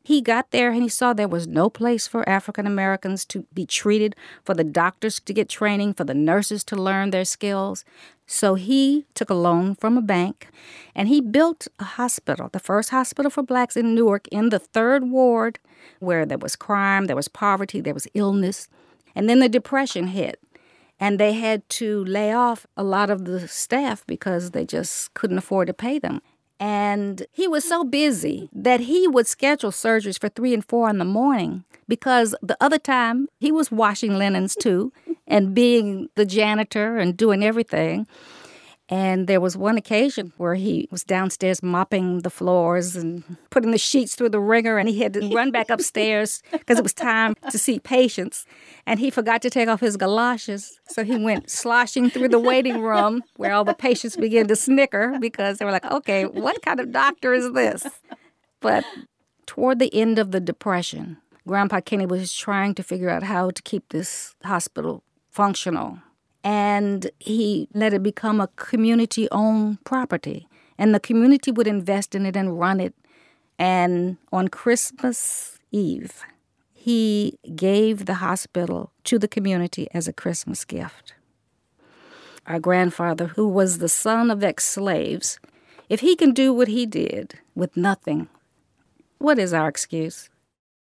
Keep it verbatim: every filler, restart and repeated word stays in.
He got there and he saw there was no place for African Americans to be treated, for the doctors to get training, for the nurses to learn their skills. So he took a loan from a bank and he built a hospital, the first hospital for blacks in Newark, in the third ward, where there was crime, there was poverty, there was illness. And then the Depression hit. And they had to lay off a lot of the staff because they just couldn't afford to pay them. And he was so busy that he would schedule surgeries for three and four in the morning because the other time he was washing linens too and being the janitor and doing everything. And there was one occasion where he was downstairs mopping the floors and putting the sheets through the wringer, and he had to run back upstairs because it was time to see patients. And he forgot to take off his galoshes, so he went sloshing through the waiting room where all the patients began to snicker because they were like, okay, what kind of doctor is this? But toward the end of the Depression, Grandpa Kenny was trying to figure out how to keep this hospital functional. And he let it become a community-owned property. And the community would invest in it and run it. And on Christmas Eve, he gave the hospital to the community as a Christmas gift. Our grandfather, who was the son of ex-slaves, if he can do what he did with nothing, what is our excuse?